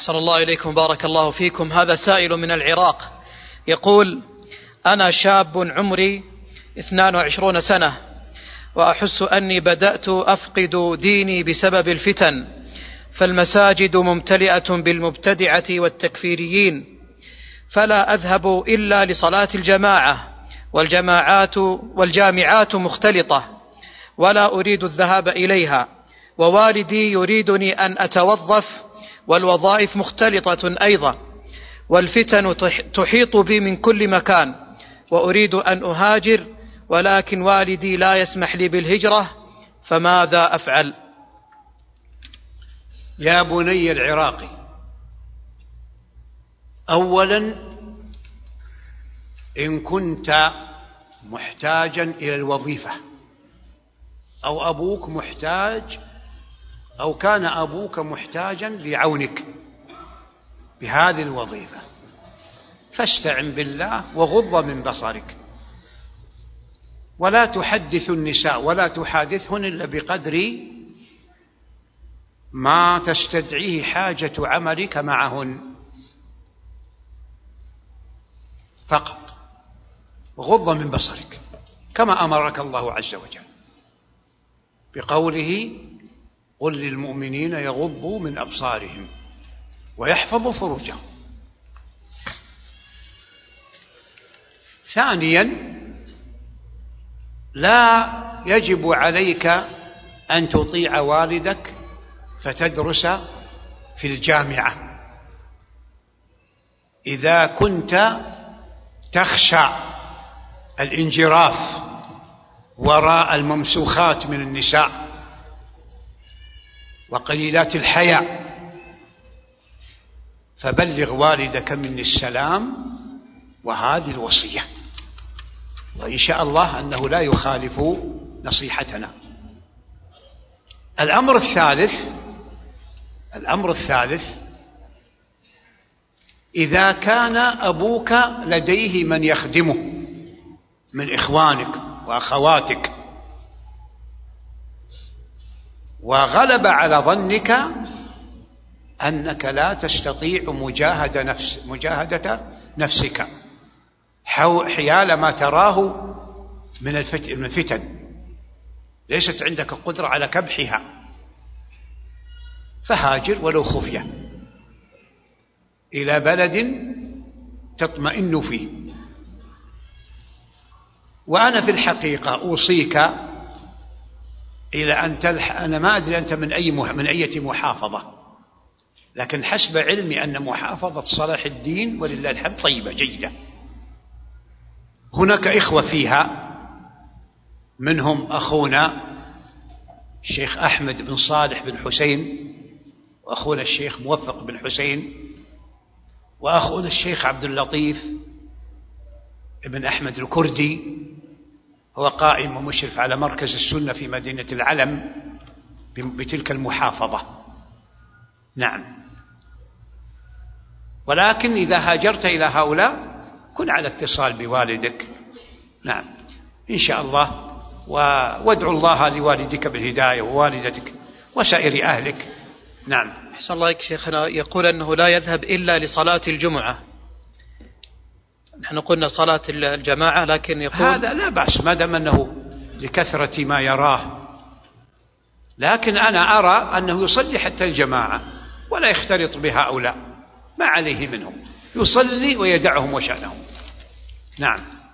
أحسن الله إليكم، بارك الله فيكم. هذا سائل من العراق يقول: أنا شاب عمري 22 سنة، وأحس أني بدأت أفقد ديني بسبب الفتن، فالمساجد ممتلئة بالمبتدعة والتكفيريين، فلا أذهب إلا لصلاة الجماعة، والجامعات مختلطة ولا أريد الذهاب إليها، ووالدي يريدني أن أتوظف والوظائف مختلطة أيضا، والفتن تحيط بي من كل مكان، وأريد أن أهاجر ولكن والدي لا يسمح لي بالهجرة، فماذا أفعل؟ يا بني العراقي، أولا إن كنت محتاجا إلى الوظيفة أو أبوك محتاج أو كان أبوك محتاجا لعونك بهذه الوظيفة، فاستعن بالله وغض من بصرك، ولا تحدث النساء ولا تحادثهن إلا بقدر ما تستدعيه حاجة عملك معهن فقط، وغض من بصرك كما أمرك الله عز وجل بقوله: قل للمؤمنين يغضوا من أبصارهم ويحفظوا فروجهم. ثانيا، لا يجب عليك أن تطيع والدك فتدرس في الجامعة إذا كنت تخشى الانجراف وراء الممسوخات من النساء وقليلات الحياء، فبلغ والدك مني السلام وهذه الوصية، وإن شاء الله أنه لا يخالف نصيحتنا. الأمر الثالث إذا كان أبوك لديه من يخدمه من إخوانك وأخواتك وغلب على ظنك أنك لا تستطيع مجاهدة نفسك حيال ما تراه من الفتن، ليست عندك قدرة على كبحها، فهاجر ولو خفية إلى بلد تطمئن فيه. وأنا في الحقيقة أوصيك إلى أن أنا ما أدري أنت من أي محافظة، لكن حسب علمي أن محافظة صلاح الدين ولله الحمد طيبة جيدة، هناك إخوة فيها، منهم أخونا الشيخ أحمد بن صالح بن حسين، وأخونا الشيخ موفق بن حسين، وأخونا الشيخ عبد اللطيف بن أحمد الكردي، هو قائم ومشرف على مركز السنة في مدينة العلم بتلك المحافظة. نعم، ولكن إذا هاجرت إلى هؤلاء كن على اتصال بوالدك، نعم إن شاء الله، وادعو الله لوالدك بالهداية ووالدتك وسائر أهلك. نعم. أحسن الله إليك شيخنا، يقول أنه لا يذهب إلا لصلاة الجمعة. نحن قلنا صلاة الجماعة، لكن يقول هذا لا بأس ما دام أنه لكثرة ما يراه، لكن أنا أرى أنه يصلي حتى الجماعة ولا يختلط بهؤلاء، ما عليه منهم، يصلي ويدعهم وشأنهم. نعم.